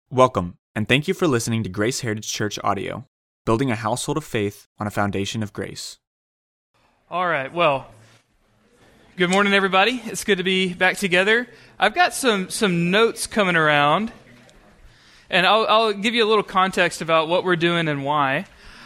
Welcome, and thank you for listening to Grace Heritage Church audio, building a household of faith on a foundation of grace. All right, well, good morning, everybody. It's good to be back together. I've got some notes coming around, and I'll give you a little context about what we're doing and why.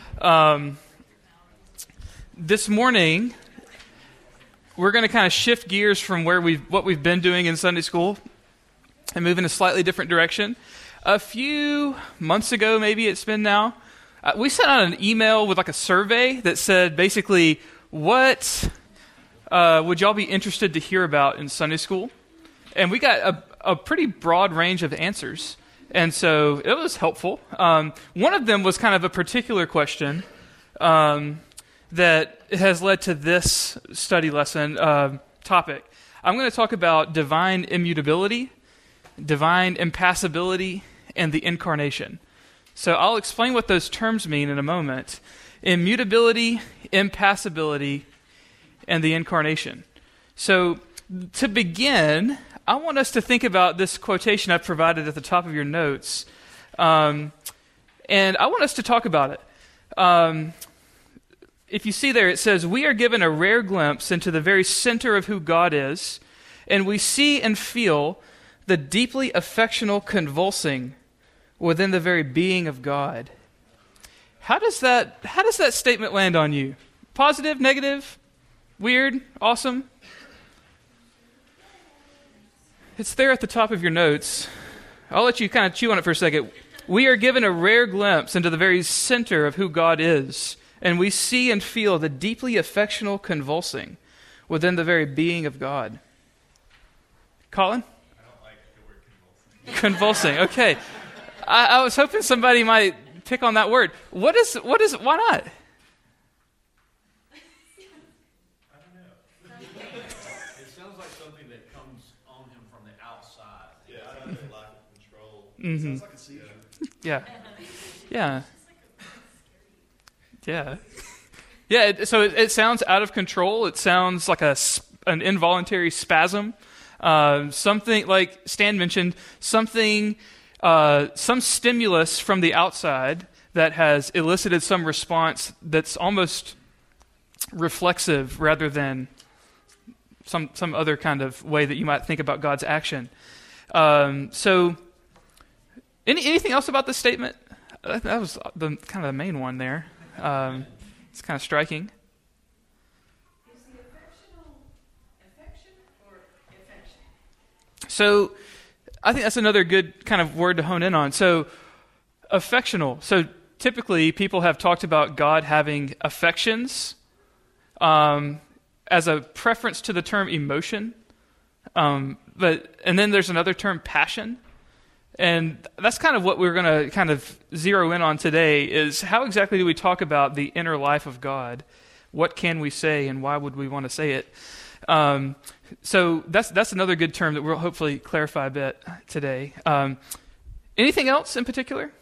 This morning, we're going to kind of shift gears from what we've been doing in Sunday school and move in a slightly different direction. A few months ago, maybe it's been now, we sent out an email with like a survey that said basically, what would y'all be interested to hear about in Sunday school? And we got a pretty broad range of answers. And so it was helpful. One of them was kind of a particular question that has led to this study lesson topic. I'm going to talk about divine immutability, divine impassibility, and the incarnation. So I'll explain what those terms mean in a moment. Immutability, impassibility, and the incarnation. So to begin, I want us to think about this quotation I've provided at the top of your notes. And I want us to talk about it. If you see there, it says, "We are given a rare glimpse into the very center of who God is, and we see and feel the deeply affectional convulsing within the very being of God." How does that statement land on you? Positive, negative, weird, awesome? It's there at the top of your notes. I'll let you kind of chew on it for a second. We are given a rare glimpse into the very center of who God is, and we see and feel the deeply affectional convulsing within the very being of God. Colin? Convulsing. Okay. I was hoping somebody might pick on that word. What is, why not? I don't know. It sounds like something that comes on him from the outside. Yeah, I don't know, lack of control. Mm-hmm. Sounds like a seizure. Yeah. Yeah. Yeah. Yeah, so it sounds out of control. It sounds like an involuntary spasm. Something like Stan mentioned, some stimulus from the outside that has elicited some response that's almost reflexive rather than some other kind of way that you might think about God's action. So, anything else about this statement? That was the kind of the main one there. It's kind of striking. So I think that's another good kind of word to hone in on. So affectional. So typically people have talked about God having affections as a preference to the term emotion. And then there's another term, passion. And that's kind of what we're going to kind of zero in on today is how exactly do we talk about the inner life of God? What can we say and why would we want to say it? So that's another good term that we'll hopefully clarify a bit today. Anything else in particular?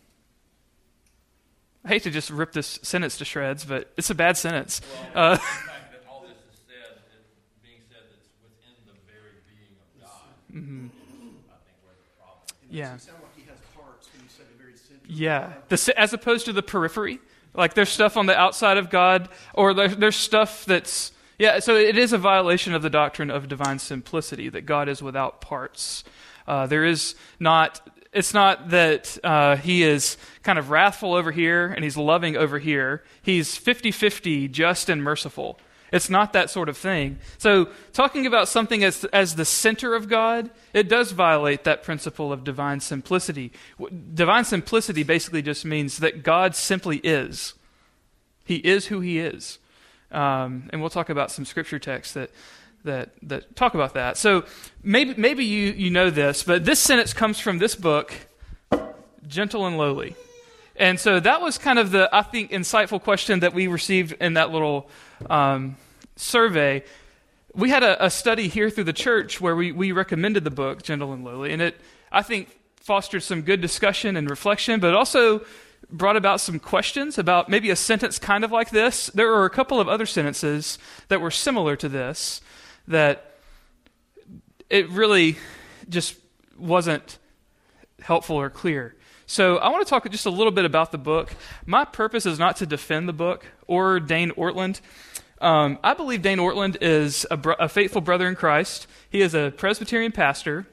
I hate to just rip this sentence to shreds, but it's a bad sentence. Well, the fact that all this is being said that's within the very being of God, Mm-hmm. I think where the problem is. Yeah. It sounds like he has parts when you said the very center. Yeah, as opposed to the periphery. Like there's stuff on the outside of God, or there's stuff that's... Yeah, so it is a violation of the doctrine of divine simplicity, that God is without parts. It's not that he is kind of wrathful over here and he's loving over here. He's 50-50, just and merciful. It's not that sort of thing. So talking about something as the center of God, it does violate that principle of divine simplicity. Divine simplicity basically just means that God simply is. He is who he is. And we'll talk about some scripture texts that talk about that. So maybe you know this, but this sentence comes from this book, Gentle and Lowly. And so that was kind of the, I think, insightful question that we received in that little survey. We had a study here through the church where we recommended the book, Gentle and Lowly, and it, I think, fostered some good discussion and reflection, but also brought about some questions about maybe a sentence kind of like this. There were a couple of other sentences that were similar to this that it really just wasn't helpful or clear. So I want to talk just a little bit about the book. My purpose is not to defend the book or Dane Ortland. I believe Dane Ortland is a faithful brother in Christ. He is a Presbyterian pastor.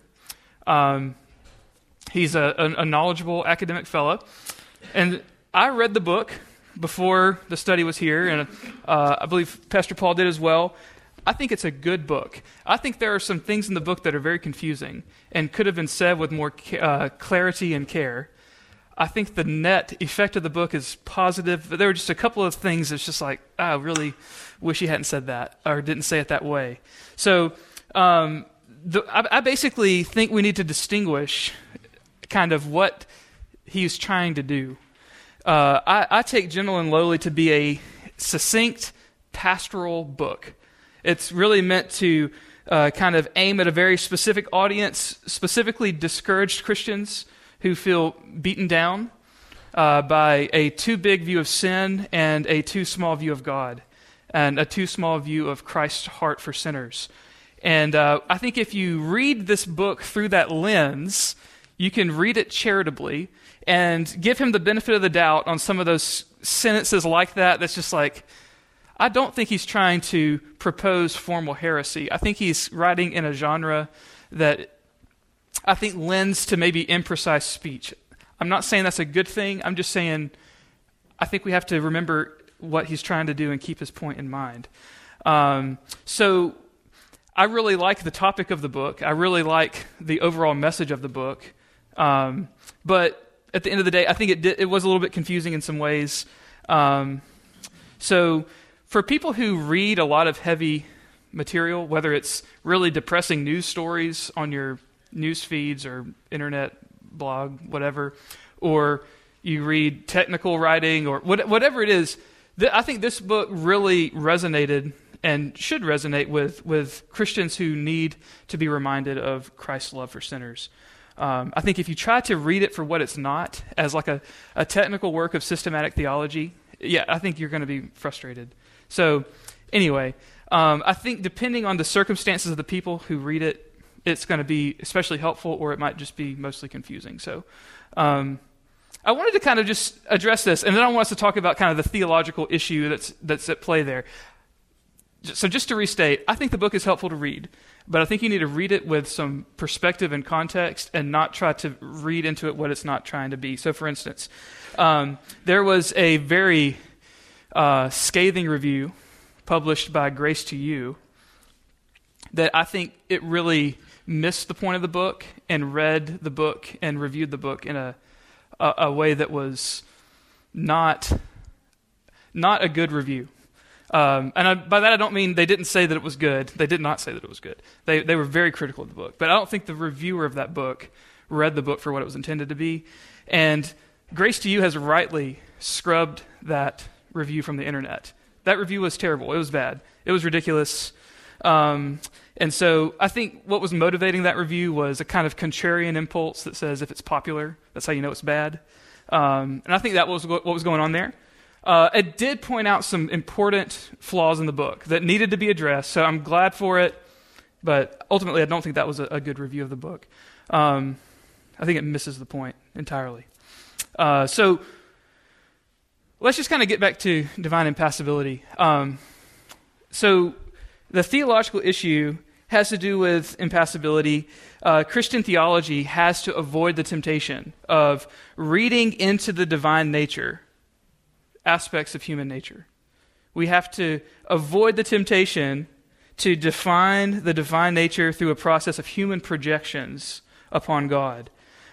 He's a knowledgeable academic fellow. And I read the book before the study was here, and I believe Pastor Paul did as well. I think it's a good book. I think there are some things in the book that are very confusing and could have been said with more clarity and care. I think the net effect of the book is positive, but there were just a couple of things that's just like, I really wish he hadn't said that or didn't say it that way. So I basically think we need to distinguish kind of what he's trying to do. I take Gentle and Lowly to be a succinct pastoral book. It's really meant to kind of aim at a very specific audience, specifically discouraged Christians who feel beaten down by a too big view of sin and a too small view of God and a too small view of Christ's heart for sinners. And I think if you read this book through that lens, you can read it charitably and give him the benefit of the doubt on some of those sentences like that. That's just like, I don't think he's trying to propose formal heresy. I think he's writing in a genre that I think lends to maybe imprecise speech. I'm not saying that's a good thing. I'm just saying I think we have to remember what he's trying to do and keep his point in mind. So I really like the topic of the book. I really like the overall message of the book. But at the end of the day, I think it was a little bit confusing in some ways. So for people who read a lot of heavy material, whether it's really depressing news stories on your news feeds or internet blog, whatever, or you read technical writing or whatever it is, I think this book really resonated and should resonate with Christians who need to be reminded of Christ's love for sinners. I think if you try to read it for what it's not, as like a technical work of systematic theology, I think you're going to be frustrated. So anyway, I think depending on the circumstances of the people who read it, it's going to be especially helpful, or it might just be mostly confusing. So I wanted to kind of just address this, and then I want us to talk about kind of the theological issue that's at play there. So just to restate, I think the book is helpful to read, but I think you need to read it with some perspective and context and not try to read into it what it's not trying to be. So for instance, there was a very scathing review published by Grace to You that I think it really missed the point of the book and read the book and reviewed the book in a way that was not a good review. By that I don't mean they didn't say that it was good. They did not say that it was good. They were very critical of the book. But I don't think the reviewer of that book read the book for what it was intended to be. And Grace to You has rightly scrubbed that review from the internet. That review was terrible. It was bad. It was ridiculous. And so I think what was motivating that review was a kind of contrarian impulse that says if it's popular, that's how you know it's bad. And I think that was what was going on there. It did point out some important flaws in the book that needed to be addressed, so I'm glad for it, but ultimately I don't think that was a good review of the book. I think it misses the point entirely. So let's just kind of get back to divine impassibility. So the theological issue has to do with impassibility. Christian theology has to avoid the temptation of reading into the divine nature aspects of human nature. We have to avoid the temptation to define the divine nature through a process of human projections upon God.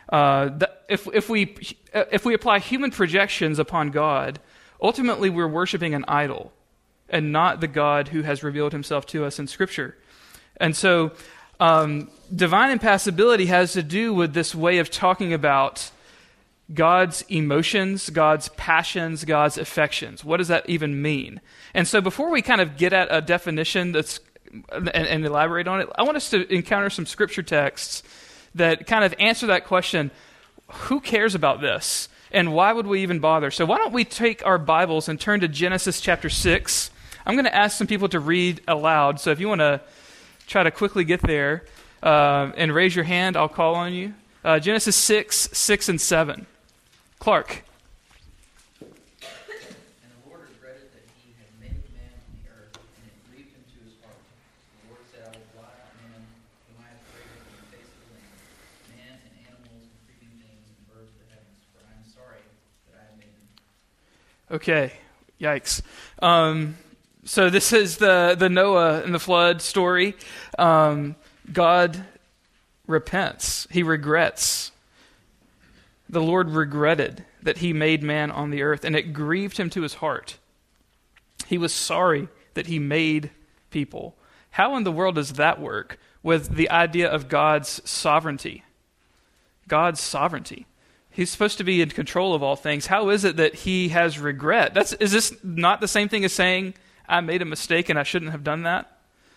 If we apply human projections upon God, ultimately we're worshiping an idol and not the God who has revealed himself to us in Scripture. And so divine impassibility has to do with this way of talking about God's emotions, God's passions, God's affections. What does that even mean? And so before we kind of get at a definition and elaborate on it, I want us to encounter some Scripture texts that kind of answer that question, who cares about this? And why would we even bother? So why don't we take our Bibles and turn to Genesis chapter 6. I'm going to ask some people to read aloud. So if you want to try to quickly get there and raise your hand, I'll call on you. Genesis 6, 6, and 7. Clark. And the Lord regretted that he had made man on the earth, and it grieved him to his heart. The Lord said, I will blot out man, whom I have created from the face of the land, man and animals and creeping things and birds of the heavens, for I am sorry that I have made them. Okay, yikes. So this is the Noah and the flood story. God repents. He regrets. The Lord regretted that he made man on the earth, and it grieved him to his heart. He was sorry that he made people. How in the world does that work with the idea of God's sovereignty? God's sovereignty. He's supposed to be in control of all things. How is it that he has regret? Is this not the same thing as saying, I made a mistake and I shouldn't have done that?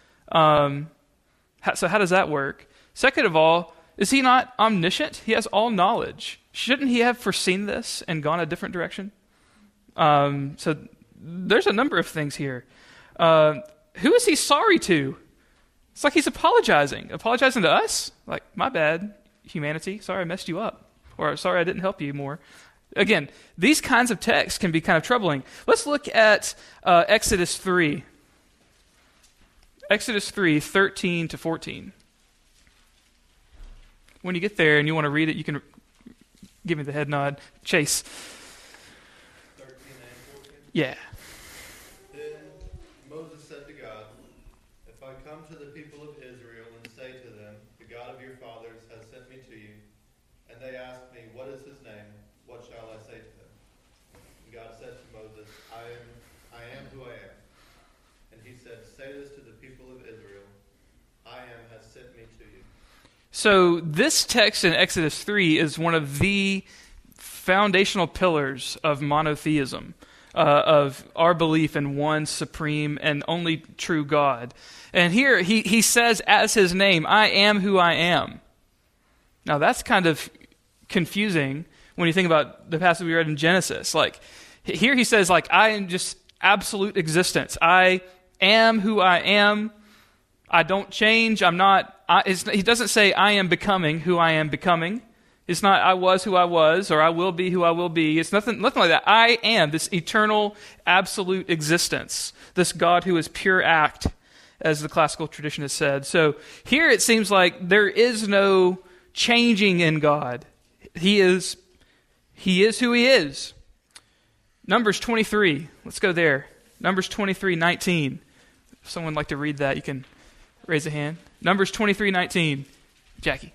So how does that work? Second of all, is he not omniscient? He has all knowledge. Shouldn't he have foreseen this and gone a different direction? So there's a number of things here. Who is he sorry to? It's like he's apologizing to us. Like, my bad, humanity. Sorry I messed you up. Or sorry I didn't help you more. Again, these kinds of texts can be kind of troubling. Let's look at Exodus 3. Exodus 3, 13 to 14. When you get there and you want to read it, you can give me the head nod. Chase. 13 and 14? Yeah. Then Moses said to God, if I come to the people of Israel and say to them, the God of your fathers has sent me to you, and they ask me, what is his name? What shall I say to them? And God said to Moses, I am who I am. And he said, say this to the people of Israel, I am has sent me to you. So this text in Exodus 3 is one of the foundational pillars of monotheism, of our belief in one supreme and only true God. And here he says as his name, I am who I am. Now that's kind of confusing when you think about the passage we read in Genesis. Like, here he says, like, I am just absolute existence. I am who I am. I don't change. I'm not. He doesn't say I am becoming who I am becoming. It's not I was who I was or I will be who I will be. It's nothing like that. I am this eternal, absolute existence. This God who is pure act, as the classical tradition has said. So here it seems like there is no changing in God. He is who he is. Numbers 23. Let's go there. Numbers 23:19. If someone would like to read that, you can raise a hand. Numbers 23:19. Jackie.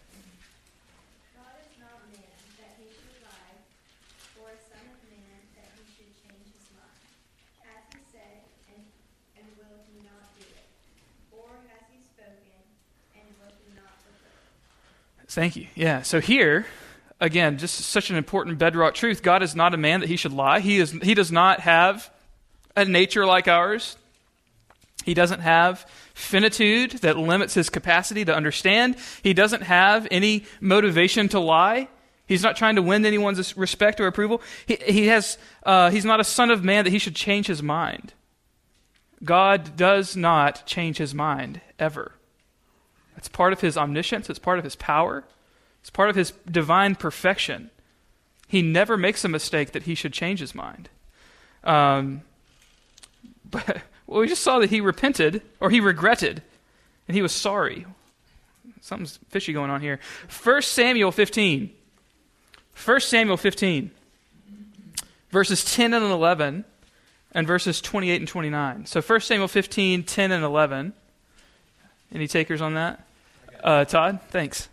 God is not man that he should lie, or a son of man that he should change his mind. Has he said, and will he not do it? Or has he spoken, and will he not fulfill it? Thank you. Yeah, so here, again, just such an important bedrock truth. God is not a man that he should lie. He does not have a nature like ours. He doesn't have finitude that limits his capacity to understand. He doesn't have any motivation to lie. He's not trying to win anyone's respect or approval. He's not a son of man that he should change his mind. God does not change his mind, ever. It's part of his omniscience. It's part of his power. It's part of his divine perfection. He never makes a mistake that he should change his mind. But well, we just saw that he repented, or he regretted, and he was sorry. Something's fishy going on here. 1 Samuel 15. 1 Samuel 15. Verses 10 and 11, and verses 28 and 29. So 1 Samuel 15, 10 and 11. Any takers on that? Todd, thanks.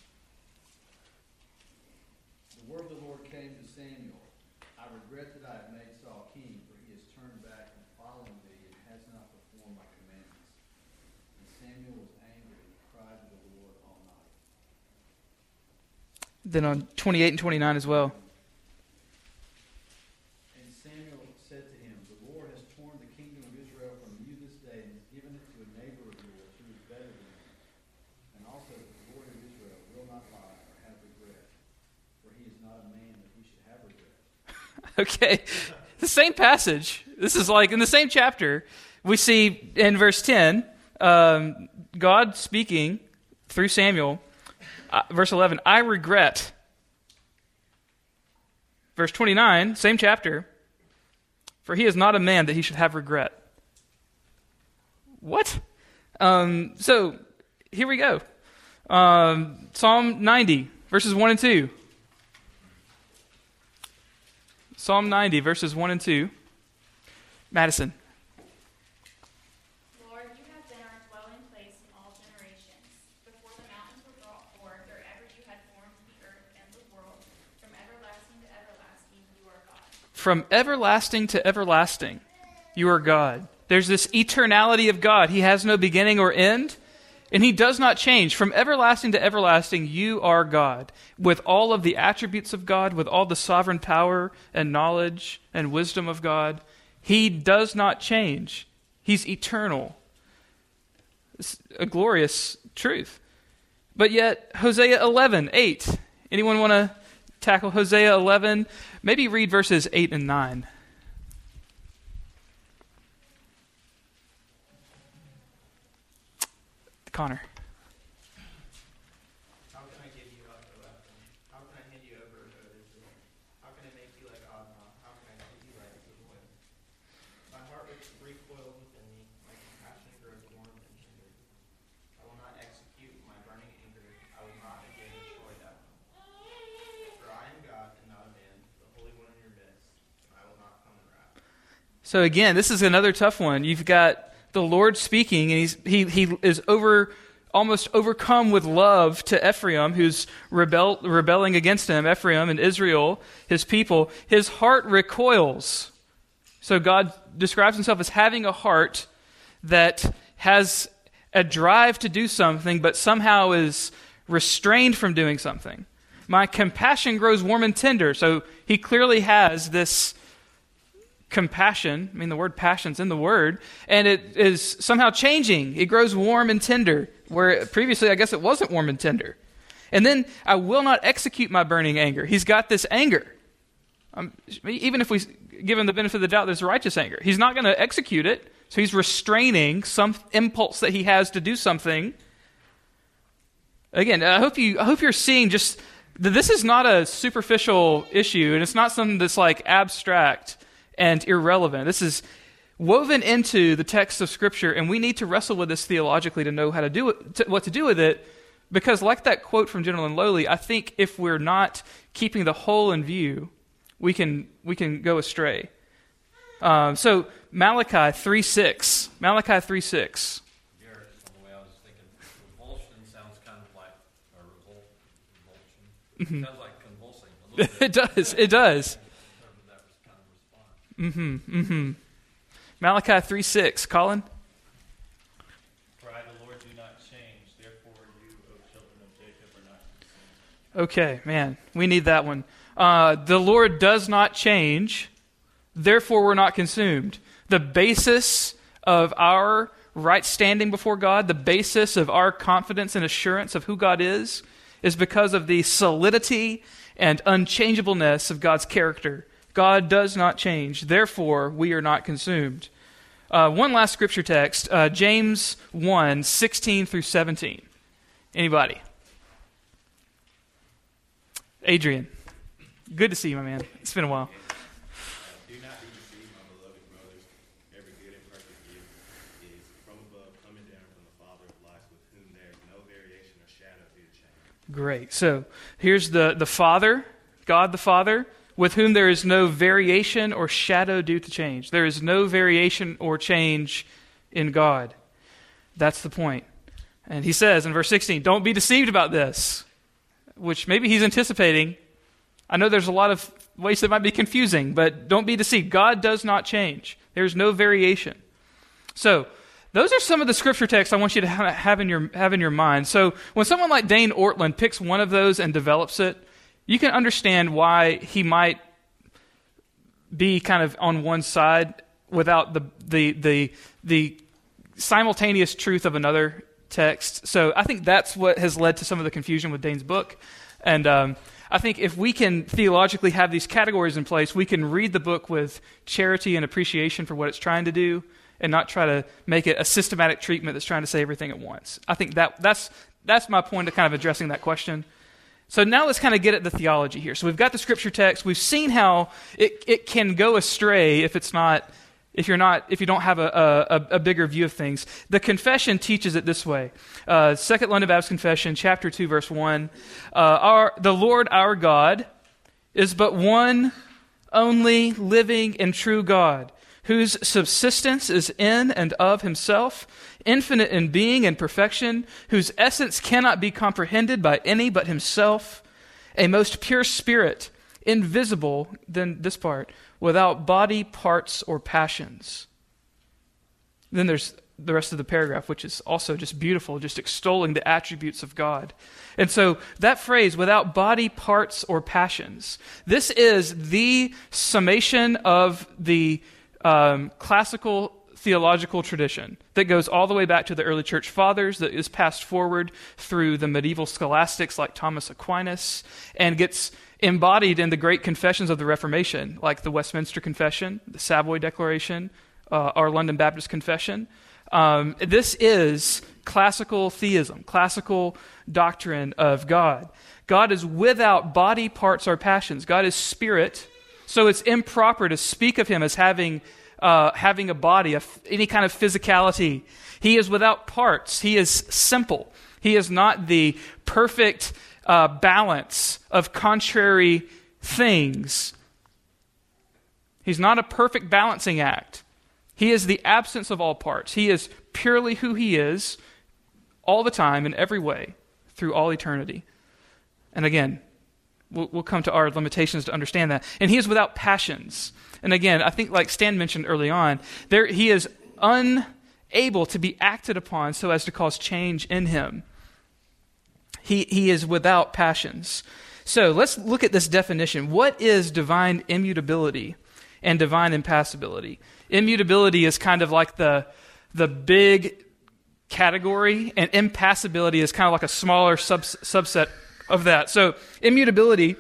The word of the Lord came to Samuel. I regret that I have made Saul king, for he has turned back and followed thee and has not performed my commandments. And Samuel was angry and cried to the Lord all night. Then on 28 and 29 as well. And Samuel said to him, the Lord has torn the kingdom of Israel from you this day and has given it to a neighbor of yours who is better than you. And also that the Lord of Israel will not lie or have regret, for he is not a man that he should have regret. Okay, the same passage. This is like in the same chapter. We see in verse 10, God speaking through Samuel, verse 11, I regret. Verse 29, same chapter, for he is not a man that he should have regret. What? So, here we go. Psalm 90, verses 1 and 2. Psalm 90, verses 1 and 2. Madison. Lord, you have been our dwelling place in all generations. Before the mountains were brought forth, or ever you had formed the earth and the world, from everlasting to everlasting, you are God. From everlasting to everlasting, you are God. There's this eternality of God. He has no beginning or end, and he does not change. From everlasting to everlasting, you are God. With all of the attributes of God, with all the sovereign power and knowledge and wisdom of God, he does not change. He's eternal. It's a glorious truth. But yet, Hosea 11:8. Anyone want to tackle Hosea 11? Maybe read verses 8 and 9. Connor. How can I give you up, O Ephraim? How can I hand you over, O Israel? How can I make you like Admah? How can I treat you like Zeboim? My heart recoils within me. My compassion grows warm and tender. I will not execute my burning anger. I will not again destroy that one. For I am God and not a man, the Holy One in your midst, and I will not come in wrath. So again, this is another tough one. You've got the Lord speaking, and he is almost overcome with love to Ephraim, who's rebelling against him. Ephraim and Israel, his people. His heart recoils. So God describes himself as having a heart that has a drive to do something, but somehow is restrained from doing something. My compassion grows warm and tender. So he clearly has this compassion. I mean, the word passion's in the word, and it is somehow changing. It grows warm and tender, where previously I guess it wasn't warm and tender. And then, I will not execute my burning anger. He's got this anger. Even if we give him the benefit of the doubt, there's righteous anger. He's not going to execute it, so he's restraining some impulse that he has to do something. Again, I hope you're seeing just that this is not a superficial issue, and it's not something that's like abstract and irrelevant. This is woven into the text of Scripture, and we need to wrestle with this theologically to know how to do it, what to do with it, because like that quote from Gentle and Lowly, I think if we're not keeping the whole in view, we can go astray. So Malachi 3:6. Malachi 3:6. Garrett, on the way I was thinking, revulsion sounds kind of like a revulsion. Mm-hmm. Sounds like convulsing a little bit. It does. That was Malachi 3:6. Colin? For I, the Lord, do not change. Therefore, you, O children of Jacob, are not consumed. Okay, man, we need that one. The Lord does not change. Therefore, we're not consumed. The basis of our right standing before God, the basis of our confidence and assurance of who God is because of the solidity and unchangeableness of God's character. God does not change. Therefore, we are not consumed. One last scripture text, James 1:16 through 17. Anybody? Adrian. Good to see you, my man. It's been a while. Do not be deceived, my beloved brothers. Every good and perfect gift is from above, coming down from the Father of lights, with whom there is no variation or shadow due to change. Great. So here's the Father, God the Father, with whom there is no variation or shadow due to change. There is no variation or change in God. That's the point. And he says in verse 16, don't be deceived about this, which maybe he's anticipating. I know there's a lot of ways that might be confusing, but don't be deceived. God does not change. There's no variation. So those are some of the scripture texts I want you to have in your mind. So when someone like Dane Ortland picks one of those and develops it, you can understand why he might be kind of on one side without the simultaneous truth of another text. So I think that's what has led to some of the confusion with Dane's book. And I think if we can theologically have these categories in place, we can read the book with charity and appreciation for what it's trying to do and not try to make it a systematic treatment that's trying to say everything at once. I think that's that's my point of kind of addressing that question. So now let's kind of get at the theology here. So we've got the scripture text. We've seen how it can go astray if you don't have a bigger view of things. The confession teaches it this way. Second London Baptist Confession, chapter 2, verse 1. The Lord our God is but one only living and true God, whose subsistence is in and of himself, infinite in being and perfection, whose essence cannot be comprehended by any but himself, a most pure spirit, invisible, then this part, without body, parts, or passions. Then there's the rest of the paragraph, which is also just beautiful, just extolling the attributes of God. And so that phrase, without body, parts, or passions, this is the summation of the classical theological tradition that goes all the way back to the early church fathers, that is passed forward through the medieval scholastics like Thomas Aquinas, and gets embodied in the great confessions of the Reformation, like the Westminster Confession, the Savoy Declaration, our London Baptist Confession. This is classical theism, classical doctrine of God. God is without body, parts, or passions. God is spirit, so it's improper to speak of him as having a body, any kind of physicality. He is without parts. He is simple. He is not the perfect balance of contrary things. He's not a perfect balancing act. He is the absence of all parts. He is purely who he is all the time in every way through all eternity. And again, we'll come to our limitations to understand that. And he is without passions. And again, I think like Stan mentioned early on, he is unable to be acted upon so as to cause change in him. He is without passions. So let's look at this definition. What is divine immutability and divine impassibility? Immutability is kind of like the big category, and impassibility is kind of like a smaller subset of that. So immutability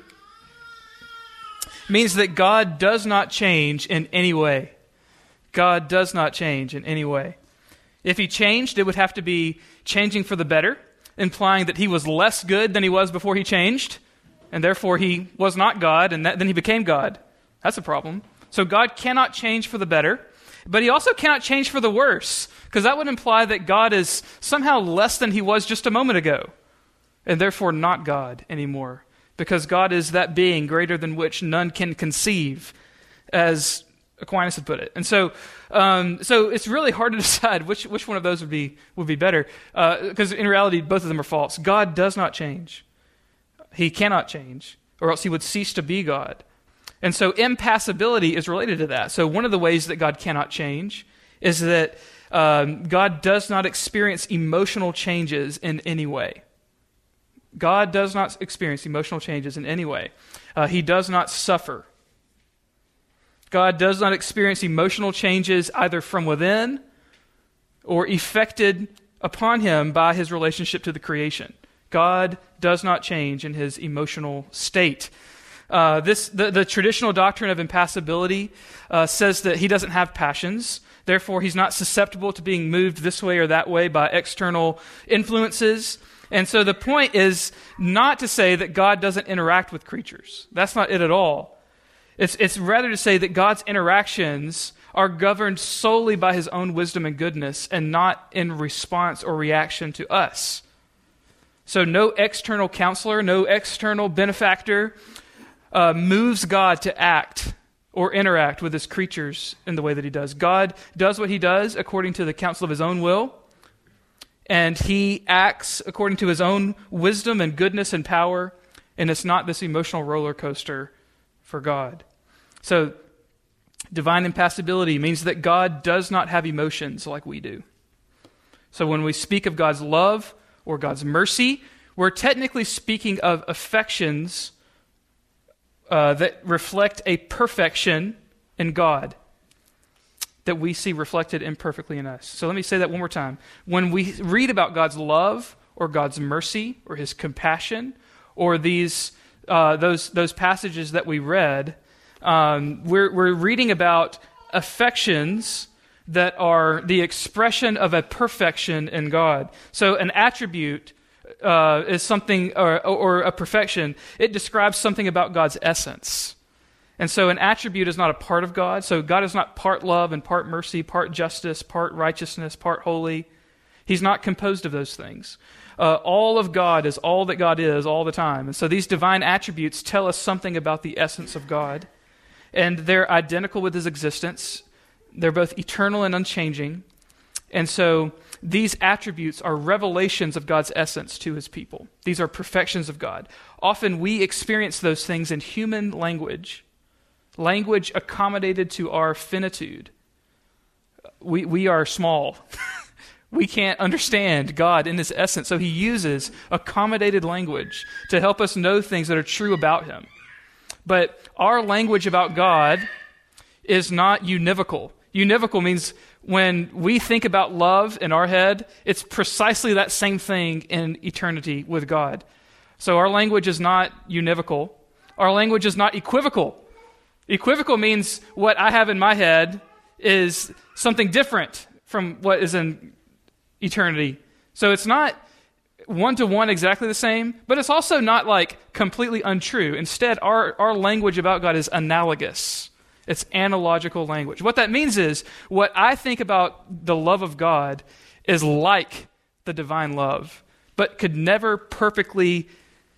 means that God does not change in any way. God does not change in any way. If he changed, it would have to be changing for the better, implying that he was less good than he was before he changed, and therefore he was not God, and then he became God. That's a problem. So God cannot change for the better, but he also cannot change for the worse, because that would imply that God is somehow less than he was just a moment ago, and therefore not God anymore, because God is that being greater than which none can conceive, as Aquinas had put it. And so it's really hard to decide which one of those would be better, because in reality, both of them are false. God does not change. He cannot change, or else he would cease to be God. And so impassibility is related to that. So one of the ways that God cannot change is that God does not experience emotional changes in any way. God does not experience emotional changes in any way. He does not suffer. God does not experience emotional changes either from within or effected upon him by his relationship to the creation. God does not change in his emotional state. The traditional doctrine of impassibility says that he doesn't have passions. Therefore, he's not susceptible to being moved this way or that way by external influences. And so the point is not to say that God doesn't interact with creatures. That's not it at all. It's rather to say that God's interactions are governed solely by his own wisdom and goodness and not in response or reaction to us. So no external counselor, no external benefactor moves God to act or interact with his creatures in the way that he does. God does what he does according to the counsel of his own will, and he acts according to his own wisdom and goodness and power, and it's not this emotional roller coaster for God. So divine impassibility means that God does not have emotions like we do. So when we speak of God's love or God's mercy, we're technically speaking of affections that reflect a perfection in God that we see reflected imperfectly in us. So let me say that one more time. When we read about God's love or God's mercy or his compassion or those passages that we read, we're reading about affections that are the expression of a perfection in God. So an attribute is something, or a perfection, it describes something about God's essence. And so an attribute is not a part of God. So God is not part love and part mercy, part justice, part righteousness, part holy. He's not composed of those things. All of God is all that God is all the time. And so these divine attributes tell us something about the essence of God. And they're identical with his existence. They're both eternal and unchanging. And so these attributes are revelations of God's essence to his people. These are perfections of God. Often we experience those things in human language accommodated to our finitude. We are small. We can't understand God in his essence, so he uses accommodated language to help us know things that are true about him. But our language about God is not univocal. Univocal means when we think about love in our head, it's precisely that same thing in eternity with God. So our language is not univocal. Our language is not equivocal. Equivocal means what I have in my head is something different from what is in eternity. So it's not one-to-one exactly the same, but it's also not like completely untrue. Instead, our language about God is analogous. It's analogical language. What that means is what I think about the love of God is like the divine love, but could never perfectly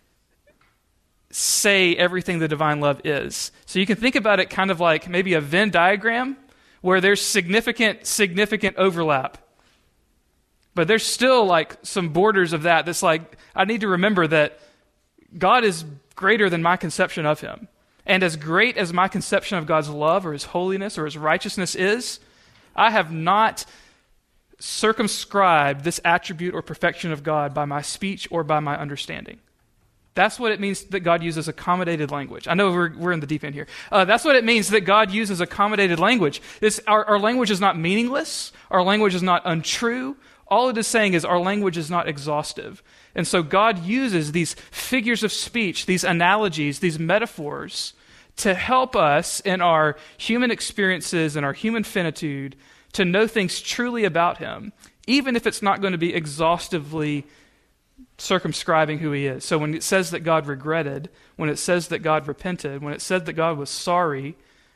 say everything the divine love is. So you can think about it kind of like maybe a Venn diagram where there's significant overlap. But there's still like some borders of that's like, I need to remember that God is greater than my conception of him. And as great as my conception of God's love or his holiness or his righteousness is, I have not circumscribed this attribute or perfection of God by my speech or by my understanding. That's what it means that God uses accommodated language. I know we're in the deep end here. That's what it means that God uses accommodated language. Our language is not meaningless. Our language is not untrue. All it is saying is our language is not exhaustive. And so God uses these figures of speech, these analogies, these metaphors to help us in our human experiences and our human finitude to know things truly about him, even if it's not going to be exhaustively circumscribing who he is. So when it says that God regretted, when it says that God repented, when it said that God was sorry,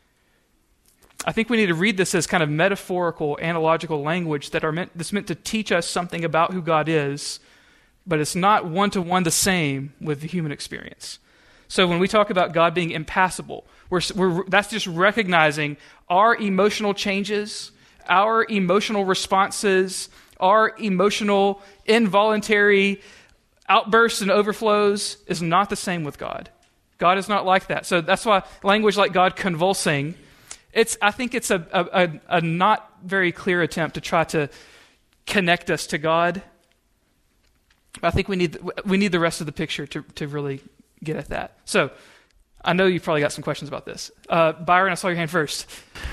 I think we need to read this as kind of metaphorical, analogical language that's meant to teach us something about who God is, but it's not one-to-one the same with the human experience. So when we talk about God being impassible, that's just recognizing our emotional changes, our emotional responses, our emotional involuntary outbursts and overflows is not the same with God. God is not like that. So that's why language like God convulsing, I think it's a not very clear attempt to try to connect us to God. But I think we need the rest of the picture to really get at that. So I know you've probably got some questions about this. Byron, I saw your hand first.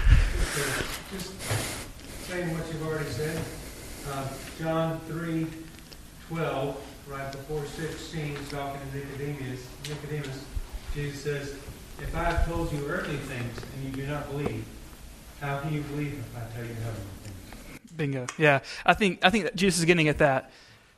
Just saying what you've already said. John 3:12, right before 16, is talking to Nicodemus. Jesus says, "If I have told you earthly things and you do not believe, how can you believe if I tell you heavenly things?" Bingo. Yeah, I think that Jesus is getting at that.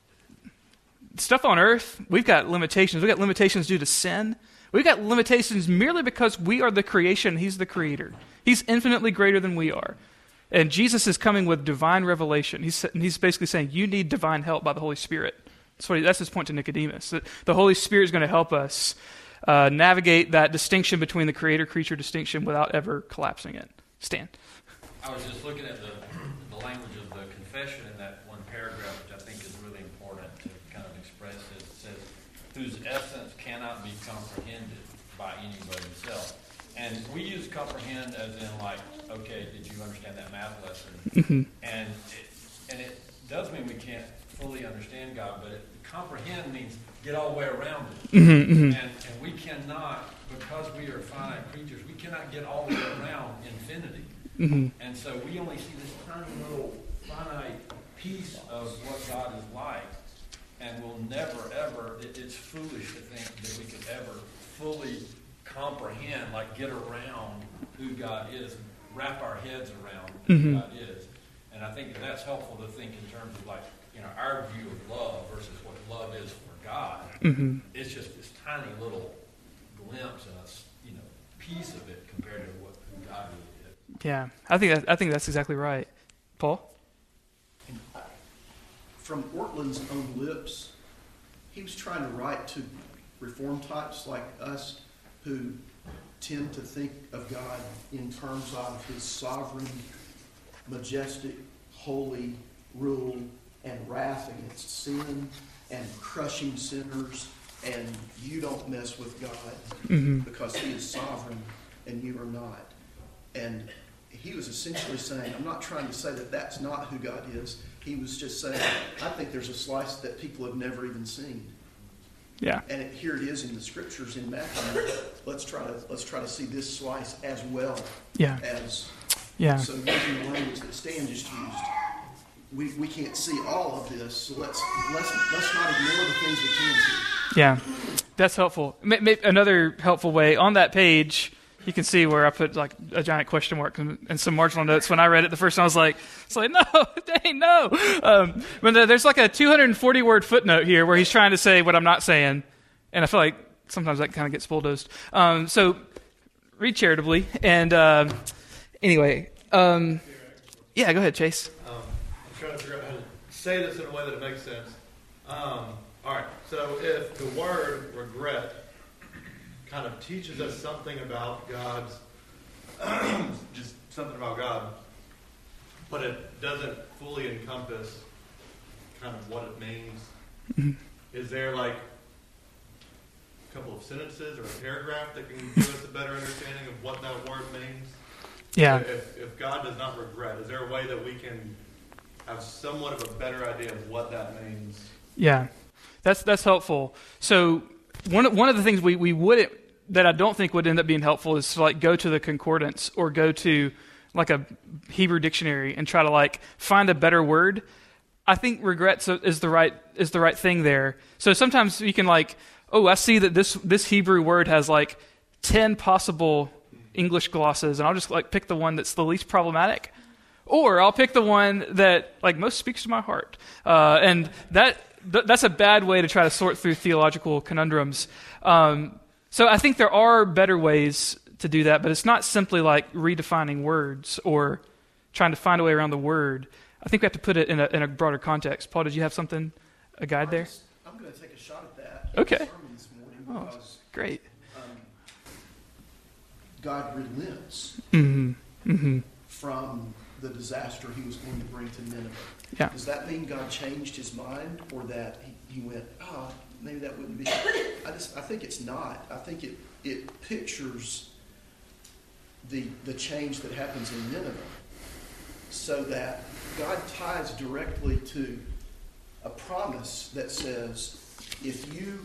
Stuff on earth, we've got limitations. We've got limitations due to sin. We've got limitations merely because we are the creation. He's the creator. He's infinitely greater than we are. And Jesus is coming with divine revelation. He's basically saying, you need divine help by the Holy Spirit. That's his point to Nicodemus. That the Holy Spirit is going to help us navigate that distinction between the creator-creature distinction without ever collapsing it. Stan. I was just looking at the language of the confession in that one paragraph, which I think is really important to kind of express it. It says, whose essence cannot be comprehended by anybody else. And we use comprehend as in like, okay, did you understand that math lesson? Mm-hmm. And it does mean we can't fully understand God, but comprehend means get all the way around it. Mm-hmm, mm-hmm. And we cannot, because we are finite creatures, we cannot get all the way around infinity. Mm-hmm. And so we only see this tiny little finite piece of what God is like, and we'll never, ever, it's foolish to think that we could ever fully comprehend, like get around who God is, wrap our heads around who Mm-hmm. God is. And I think that's helpful to think in terms of like our view of love versus what love is for God, it's just this tiny little glimpse and a piece of it compared to what who God really is. Yeah, I think that's exactly right. Paul? From Ortland's own lips, he was trying to write to Reformed types like us who tend to think of God in terms of his sovereign, majestic, holy rule and wrath against sin and crushing sinners, and you don't mess with God because he is sovereign and you are not. And he was essentially saying, I'm not trying to say that that's not who God is. He was just saying, I think there's a slice that people have never even seen. Yeah. And here it is in the scriptures in Matthew. Let's try to see this slice as well as. Yeah. So using the language that Stan just used, we can't see all of this. So let's not ignore the things we can see. Yeah, that's helpful. Another helpful way on that page, you can see where I put like a giant question mark and some marginal notes. When I read it the first time, I was like, no, dang, no. But there's like a 240-word footnote here where he's trying to say what I'm not saying. And I feel like sometimes that kind of gets bulldozed. So read charitably. And anyway, yeah, go ahead, Chase. I'm trying to figure out how to say this in a way that it makes sense. All right, so if the word regret kind of teaches us something about God's, just something about God, but it doesn't fully encompass kind of what it means. Is there like a couple of sentences or a paragraph that can give us a better understanding of what that word means? Yeah. If God does not regret, is there a way that we can have somewhat of a better idea of what that means? Yeah, that's helpful. So one of the things we wouldn't, that I don't think would end up being helpful, is to like go to the concordance or go to like a Hebrew dictionary and try to like find a better word. I think regret is the right thing there. So sometimes you can like, oh, I see that this Hebrew word has like 10 possible English glosses, and I'll just like pick the one that's the least problematic, or I'll pick the one that like most speaks to my heart. And that's a bad way to try to sort through theological conundrums. So I think there are better ways to do that, but it's not simply like redefining words or trying to find a way around the word. I think we have to put it in a broader context. Paul, did you have something, a guide there? I'm going to take a shot at that. Okay. In the sermon this morning because, great. God relents from the disaster he was going to bring to Nineveh. Yeah. Does that mean God changed his mind, or that he went, maybe that wouldn't be? I think it's not. I think it pictures the change that happens in Nineveh, so that God ties directly to a promise that says, if you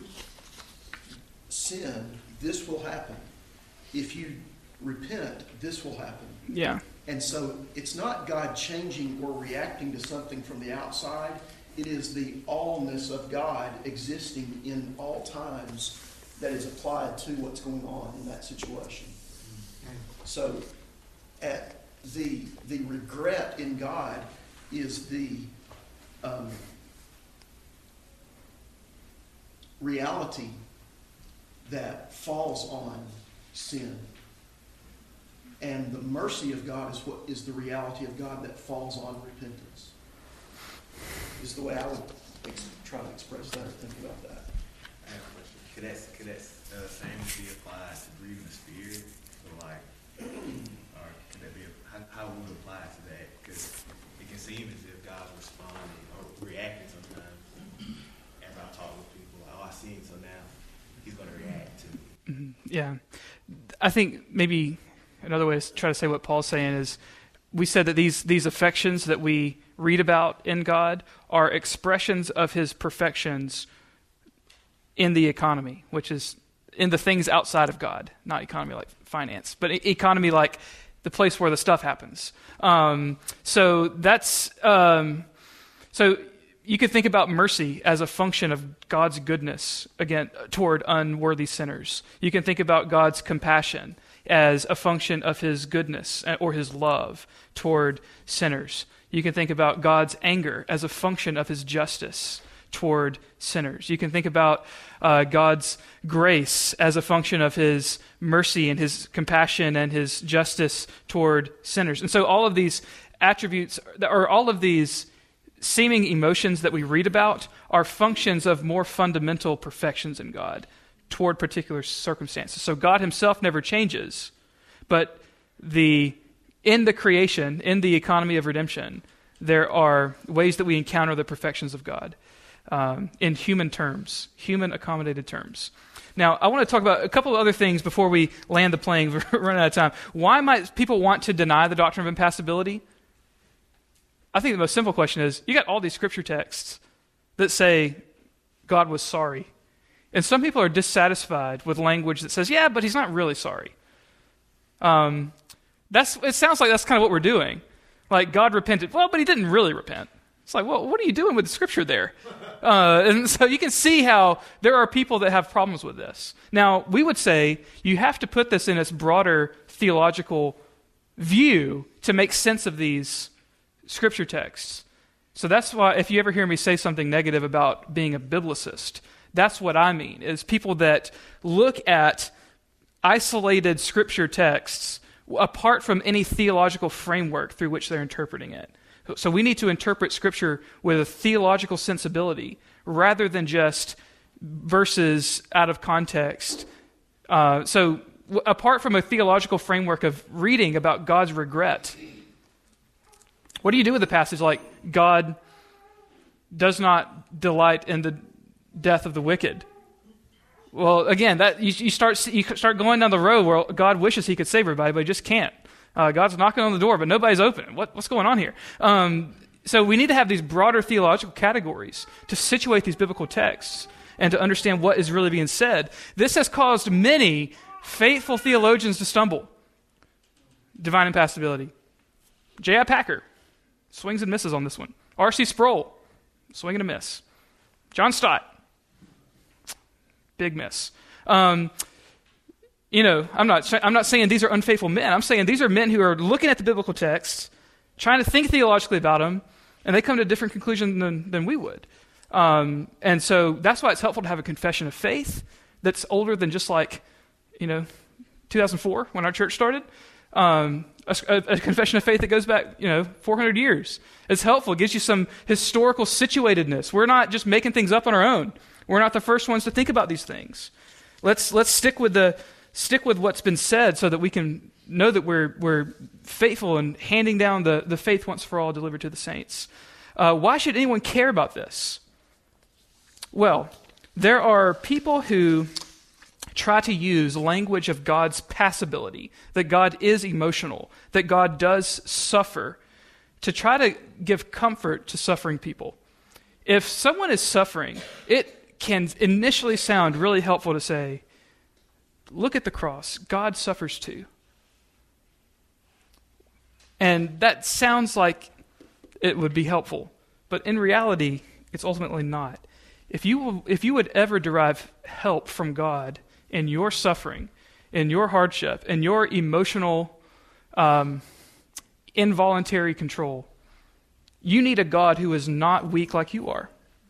sin, this will happen. If you repent, this will happen. Yeah. And so it's not God changing or reacting to something from the outside. It is the allness of God existing in all times that is applied to what's going on in that situation. So the regret in God is the reality that falls on sin. And the mercy of God is the reality of God that falls on repentance. Is the way I would try to express that or think about that. I have a question. Could that same be applied to grieving the Spirit? So like, or could that be how would we apply it to that? Because it can seem as if God's responding or reacting sometimes. After I talk with people, I see him, so now he's going to react to me. Yeah, I think maybe another way to try to say what Paul's saying is, we said that these affections that we read about in God are expressions of his perfections in the economy, which is in the things outside of God, not economy like finance, but economy like the place where the stuff happens. So that's so you could think about mercy as a function of God's goodness, again, toward unworthy sinners. You can think about God's compassion as a function of his goodness or his love toward sinners. You can think about God's anger as a function of his justice toward sinners. You can think about God's grace as a function of his mercy and his compassion and his justice toward sinners. And so all of these attributes, or all of these seeming emotions that we read about, are functions of more fundamental perfections in God toward particular circumstances. So God himself never changes, but in the creation, in the economy of redemption, there are ways that we encounter the perfections of God in human terms, human accommodated terms. Now, I want to talk about a couple of other things before we land the plane. We're running out of time. Why might people want to deny the doctrine of impassibility? I think the most simple question is, you got all these scripture texts that say God was sorry. And some people are dissatisfied with language that says, yeah, but he's not really sorry. It sounds like that's kind of what we're doing. Like, God repented. Well, but he didn't really repent. It's like, well, what are you doing with the scripture there? And so you can see how there are people that have problems with this. Now, we would say you have to put this in its broader theological view to make sense of these scripture texts. So that's why if you ever hear me say something negative about being a biblicist, that's what I mean, is people that look at isolated scripture texts apart from any theological framework through which they're interpreting it. So we need to interpret Scripture with a theological sensibility rather than just verses out of context. So apart from a theological framework of reading about God's regret, what do you do with a passage like God does not delight in the death of the wicked? Well, again, that you start going down the road where God wishes he could save everybody, but he just can't. God's knocking on the door, but nobody's open. What's going on here? So we need to have these broader theological categories to situate these biblical texts and to understand what is really being said. This has caused many faithful theologians to stumble. Divine impassibility. J.I. Packer swings and misses on this one. R.C. Sproul, swing and a miss. John Stott, big miss. I'm not saying these are unfaithful men. I'm saying these are men who are looking at the biblical texts, trying to think theologically about them, and they come to a different conclusion than we would. And so that's why it's helpful to have a confession of faith that's older than just 2004 when our church started. A confession of faith that goes back, 400 years. It's helpful. It gives you some historical situatedness. We're not just making things up on our own. We're not the first ones to think about these things. Let's stick with what's been said so that we can know that we're faithful in handing down the faith once for all delivered to the saints. Why should anyone care about this? Well, there are people who try to use language of God's passibility, that God is emotional, that God does suffer, to try to give comfort to suffering people. If someone is suffering, it can initially sound really helpful to say, look at the cross. God suffers too. And that sounds like it would be helpful, but in reality, it's ultimately not. If you would ever derive help from God in your suffering, in your hardship, in your emotional, involuntary control, you need a God who is not weak like you are.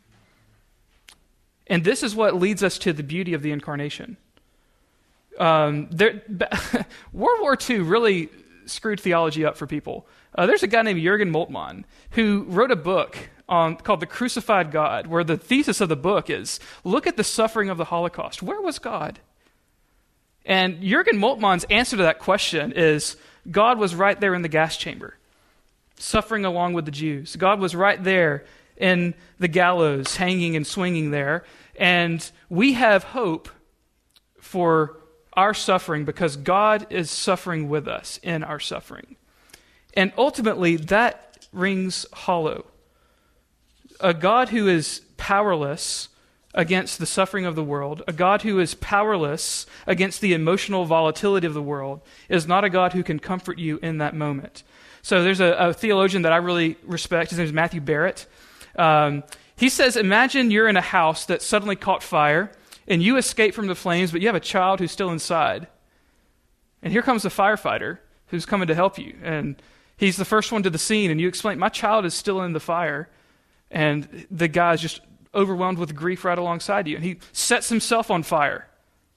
And this is what leads us to the beauty of the incarnation. World War II really screwed theology up for people. There's a guy named Jürgen Moltmann who wrote a book called The Crucified God, where the thesis of the book is, look at the suffering of the Holocaust. Where was God? And Jürgen Moltmann's answer to that question is, God was right there in the gas chamber, suffering along with the Jews. God was right there in the gallows, hanging and swinging there. And we have hope for our suffering because God is suffering with us in our suffering. And ultimately, that rings hollow. A God who is powerless against the suffering of the world, a God who is powerless against the emotional volatility of the world, is not a God who can comfort you in that moment. So there's a theologian that I really respect. His name is Matthew Barrett. He says, imagine you're in a house that suddenly caught fire, and you escape from the flames, but you have a child who's still inside. And here comes a firefighter who's coming to help you. And He's the first one to the scene, and you explain, my child is still in the fire, and the guy's just overwhelmed with grief right alongside you, and he sets himself on fire.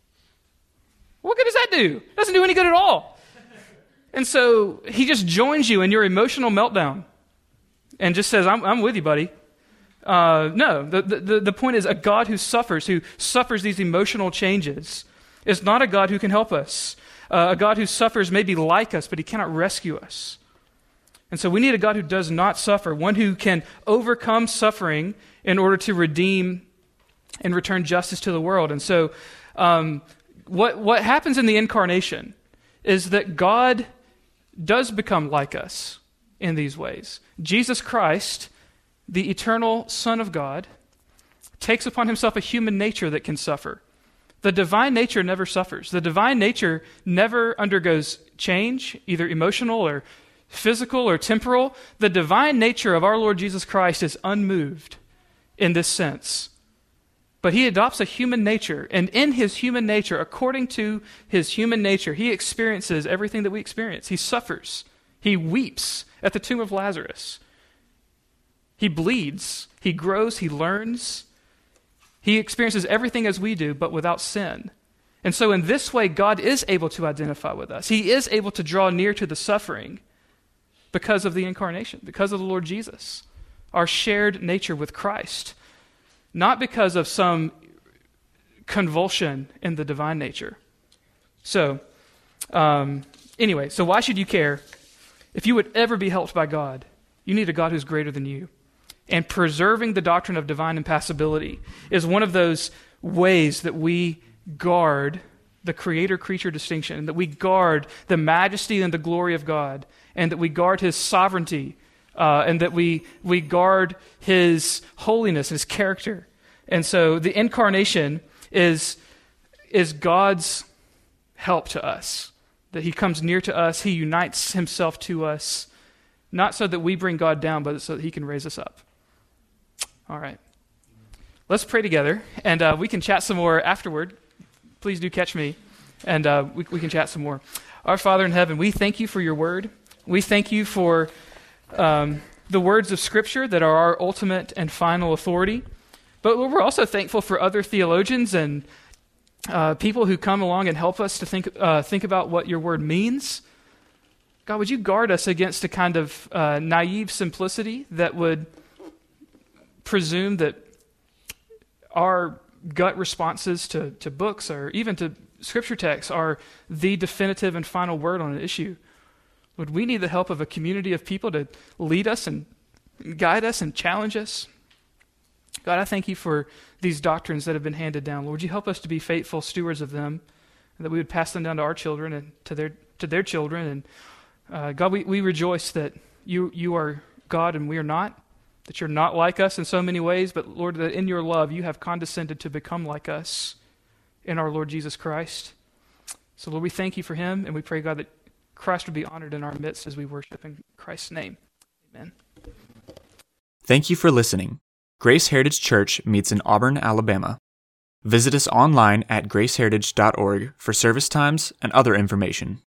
What good does that do? It doesn't do any good at all. And so he just joins you in your emotional meltdown and just says, I'm with you, buddy. No, the point is a God who suffers these emotional changes is not a God who can help us. A God who suffers may be like us, but he cannot rescue us. And so we need a God who does not suffer, one who can overcome suffering in order to redeem and return justice to the world. And so what happens in the incarnation is that God does become like us in these ways. Jesus Christ, the eternal Son of God, takes upon himself a human nature that can suffer. The divine nature never suffers. The divine nature never undergoes change, either emotional or physical or temporal. The divine nature of our Lord Jesus Christ is unmoved in this sense. But he adopts a human nature, and in his human nature, according to his human nature, he experiences everything that we experience. He suffers. He weeps at the tomb of Lazarus. He bleeds. He grows. He learns. He experiences everything as we do, but without sin. And so in this way, God is able to identify with us. He is able to draw near to the suffering because of the incarnation, because of the Lord Jesus, our shared nature with Christ. Not because of some convulsion in the divine nature. So, anyway, so why should you care? If you would ever be helped by God, you need a God who's greater than you. And preserving the doctrine of divine impassibility is one of those ways that we guard the creator-creature distinction, that we guard the majesty and the glory of God, and that we guard his sovereignty, and that we guard his holiness, his character. And so the incarnation is God's help to us, that he comes near to us, he unites himself to us, not so that we bring God down, but so that he can raise us up. All right. Let's pray together, and we can chat some more afterward. Please do catch me, and we can chat some more. Our Father in heaven, we thank you for your word. We thank you for the words of Scripture that are our ultimate and final authority. But we're also thankful for other theologians and people who come along and help us to think about what your word means. God, would you guard us against a kind of naive simplicity that would presume that our gut responses to books or even to Scripture texts are the definitive and final word on an issue? Would we need the help of a community of people to lead us and guide us and challenge us? God, I thank you for these doctrines that have been handed down. Lord, would you help us to be faithful stewards of them, and that we would pass them down to our children and to their children. And God, we rejoice that you are God and we are not, that you're not like us in so many ways, but Lord, that in your love you have condescended to become like us in our Lord Jesus Christ. So Lord, we thank you for him, and we pray, God, that Christ would be honored in our midst as we worship in Christ's name. Amen. Thank you for listening. Grace Heritage Church meets in Auburn, Alabama. Visit us online at graceheritage.org for service times and other information.